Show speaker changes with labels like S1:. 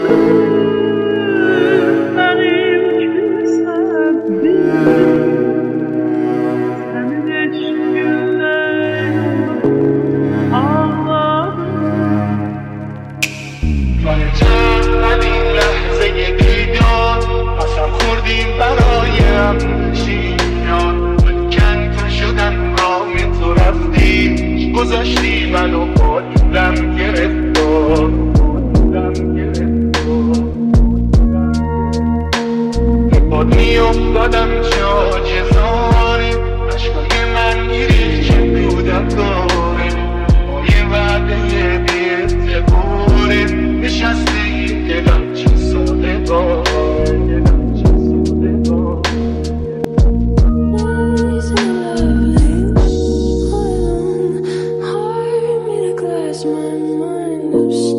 S1: گذاشتی منو پاییدم گرفتار باد میافتادم جاجزاره عشقای من گیری که بودم داره با یه وعده بی اعتباره نشسته این دلم چه ساله داره
S2: My mind